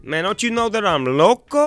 Man, don't you know that I'm loco?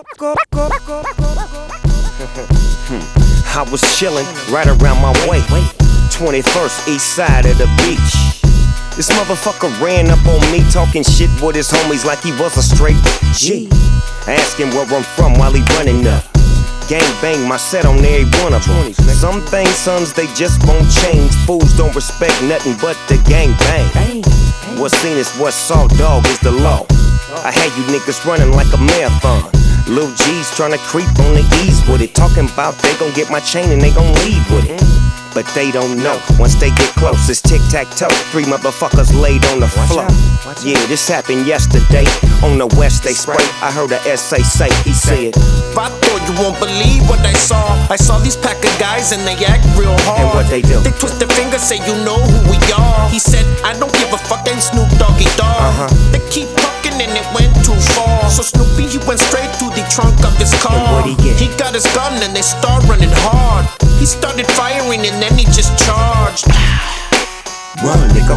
I was chillin' right around my way, 21st east side of the beach. This motherfucker ran up on me talking shit with his homies like he was a straight G. I asked him where I'm from while he running up. Gang bang my set on every one of them. Some things, sons, they just won't change. Fools don't respect nothing but the gang bang. What's seen is what's saw, dog, is the law. I had you niggas running like a marathon. Lil G's tryna creep on the ease with it. Talking about they gon' get my chain and they gon' leave with it. But they don't know, once they get close, it's tic-tac-toe. 3 motherfuckers laid on the floor. Yeah, this happened yesterday. On the west they spray. I heard a SA say, he said, I thought you won't believe what I saw. I saw these pack of guys and they act real hard. and what they do? They twist their fingers, say you know who we are. He said, I don't give a fuck, ain't Snoop Doggy Dogg. They keep talking and it went too far. So Snoopy, he went straight to the trunk of his car. And what'd he get? He got his gun and they start running hard. He started firing and then he just charged. Run, nigga,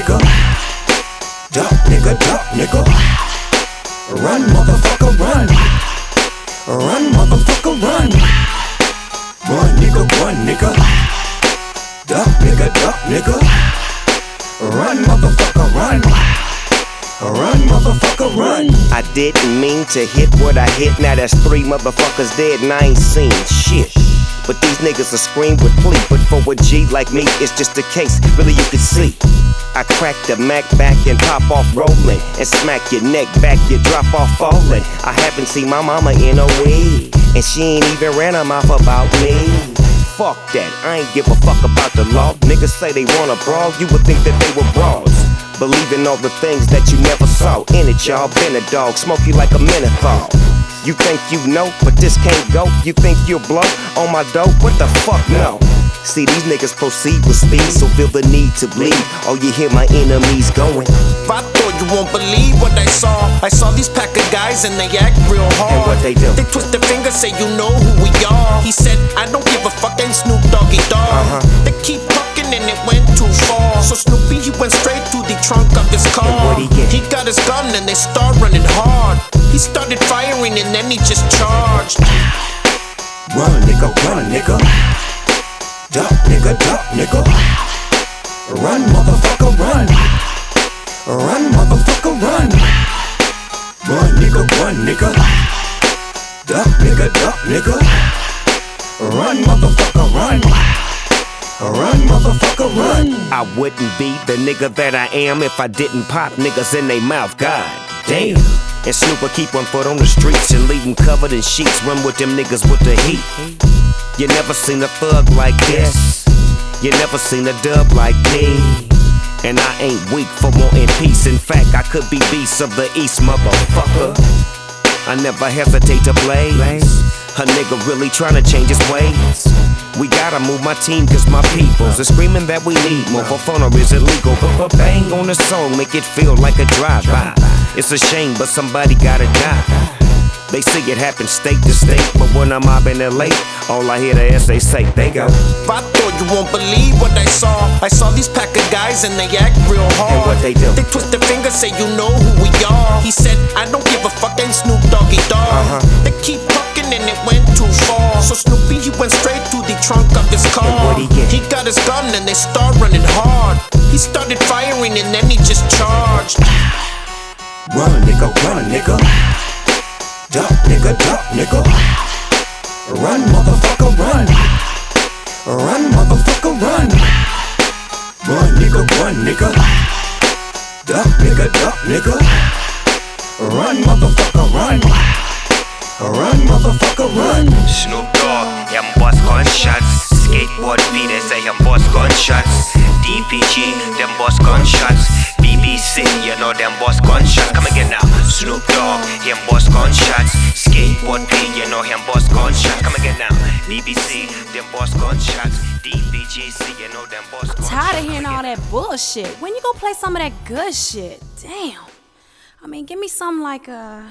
duck, nigga. Run, motherfucker, run. Run, motherfucker, run. Run, nigga. Duck, nigga. Run, motherfucker, run. Run, motherfucker, run. I didn't mean to hit what I hit. Now that's 3 motherfuckers dead and I ain't seen shit. But these niggas will scream with plea. But for a G like me, it's just a case, really you can see. I crack the Mac back and pop off rolling, and smack your neck back, you drop off falling. I haven't seen my mama in a week, and she ain't even ran her mouth about me. Fuck that, I ain't give a fuck about the law. Niggas say they wanna brawl, you would think that they were brawls. Believing all the things that you never saw. In it, y'all, been a dog, smoke you like a menthol. You think you know, but this can't go. You think you'll blow on my dope? What the fuck, no. See, these niggas proceed with speed, so feel the need to bleed. Oh, you hear my enemies going. I thought you won't believe what I saw. I saw these pack of guys and they act real hard. And what they do? They twist their fingers, say you know who we are. He said, I don't give a fuck, ain't Snoop Doggy Dogg. They keep talking and it went too far. So Snoopy, he went straight to the trunk of his car. And what'd he get? He got his gun and they start running hard. He started firing and then he just charged. Run, nigga. Duck, nigga. Run, motherfucker, run. Run, motherfucker, run. Run, nigga. Duck, nigga. Run, motherfucker, run. Run, motherfucker, run. I wouldn't be the nigga that I am if I didn't pop niggas in they mouth, god damn. And Snooper keep 1 foot on the streets and leave them covered in sheets. Run with them niggas with the heat. You never seen a thug like this. You never seen a dub like me. And I ain't weak for wanting peace. In fact, I could be beast of the east, motherfucker. I never hesitate to blaze. A nigga really tryna change his ways. We gotta move my team cause my peoples are screaming that we need more. For fun or is illegal? But bang on the song, make it feel like a drive-by. It's a shame, but somebody gotta die. They see it happen state to state, but when I'm mobbing LA, all I hear the SA say, they go. I thought you won't believe what I saw. I saw these pack of guys and they act real hard. And what they do? They twist their fingers, say you know who we are. He said, I don't give a fuck, ain't Snoop Doggy Dogg. They keep talking and it went too far. So Snoopy, he went straight to the trunk of his car. And what'd he get? He got his gun and they start running hard. He started firing and then he just charged. Run, nigga. Duck, nigga. Run, motherfucker, run. Run, motherfucker, run. Run, nigga. Duck, nigga. Run, motherfucker, run. Run, motherfucker, run. Snoop Dogg, him boss gunshots. Skateboard P, they say him boss gunshots. DPG, them boss gunshots. BBC, you know them boss gunshots. Come again now. Snoop Dogg, him boss gunshots. Skateboard P, you know him boss gunshots. Come again now. BBC, them boss gunshots. DPGC, you know them boss gunshots. Tired of hearing all that bullshit. When you gonna play some of that good shit? Damn. I mean, give me something like